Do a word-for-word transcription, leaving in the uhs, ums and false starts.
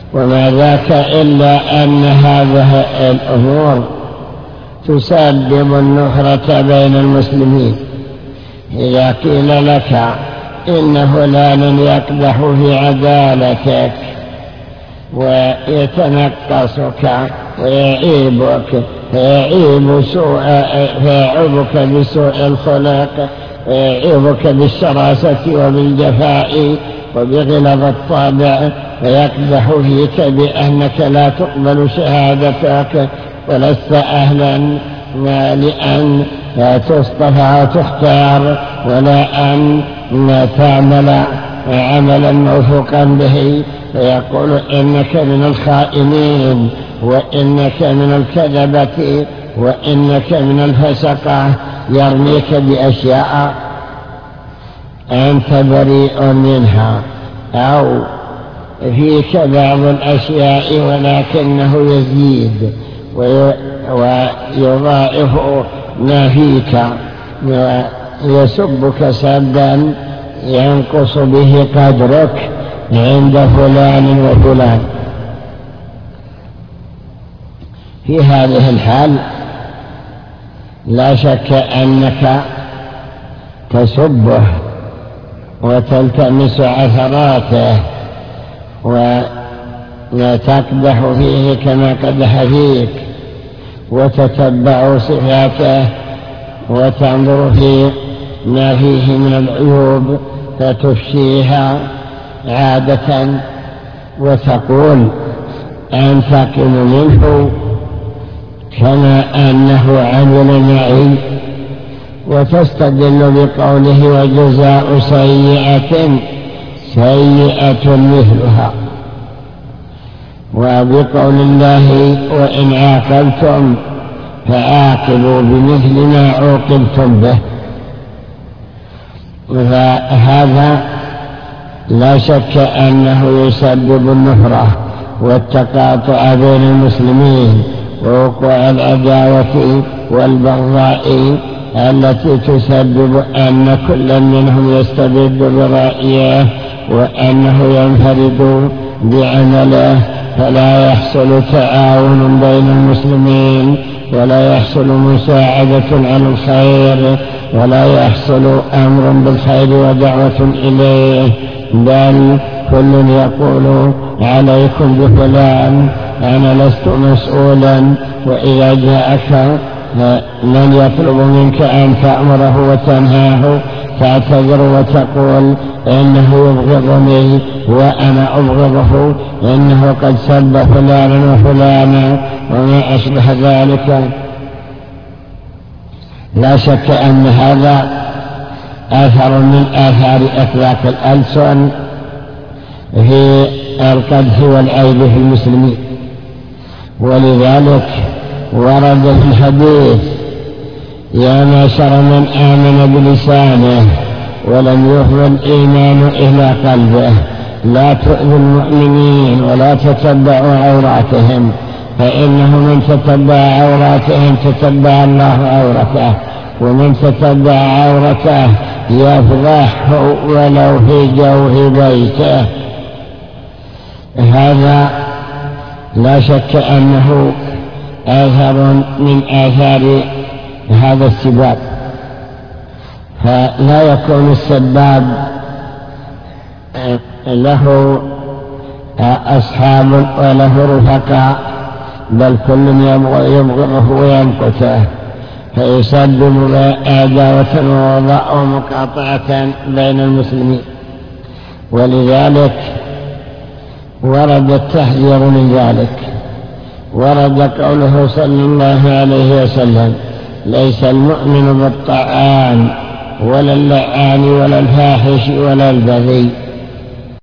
وما ذاك إلا أن هذه الأمور تسبب النفرة بين المسلمين. إذا قيل لك إن فلانا يقدح في عدالتك ويتنقصك ويعيبك فيعيب سوء فيعيبك بسوء الخلق ويعيبك بالشراسة وبالجفاء وبغلظ الطبع فيقدح فيك بأنك لا تقبل شهادتك ولست أهلا لأن تصطفى وتختار ولا أن تعمل عملا موثوقا به، فيقول إنك من الخائنين وإنك من الكذبة وإنك من الفسقة، يرميك بأشياء أنت بريء منها، أو فيك بعض الأشياء ولكنه يزيد ويضاعف ما فيك ويسبك سبا ينقص به قدرك عند فلان وفلان. في هذه الحال لا شك أنك تسبه وتلتمس عثراته وتقدح فيه كما قدح فيك وتتبع صفاته وتنظر في ما فيه من العيوب فتفشيها عادة وتقول أنتقم منه كما أنه عمل معي، وتستدل بقوله وجزاء سيئة سيئة مثلها، وبقول الله وإن عاقبتم فعاقبوا بمثل ما عوقبتم به. فهذا لا شك أنه يسبب النفرة والتقاطع بين المسلمين ووقوع العداوة والبغضاء التي تسبب أن كل منهم يستبد برأيه وأنه ينفرد بعمله، فلا يحصل تعاون بين المسلمين ولا يحصل مساعدة على الخير ولا يحصل أمر بالخير ودعوة إليه، بل كل يقول عليكم بفلان أنا لست مسؤولا، وإذا جاءك من يطلب منك أن تأمره وتنهاه تعتذر وتقول إنه يبغضني وأنا أبغضه، إنه قد سب فلانا وفلانا وما أشبه ذلك. لا شك أن هذا آثر من آثار أخلاق الألسن في القدح والعيب في المسلمين. ولذلك ورد في الحديث يا معشر من آمن بلسانه ولم يفض الإيمان إلى قلبه لا تؤذوا المؤمنين ولا تتبعوا عوراتهم، فإنه من تتبع عوراتهم تتبع الله عورته، ومن تتبع عورته يفضحه ولو في جوف بيته. هذا لا شك أنه آثار من آثار هذا السباب، فلا يكون السباب له أصحاب وله رفقاء، بل كل يبغضه ويمقته، فيسبب عداوة ووضاء ومقاطعة بين المسلمين. ولذلك ورد التحذير من ذلك، ورد قوله صلى الله عليه وسلم ليس المؤمن بالطعان ولا اللعان ولا الفاحش ولا البذيء،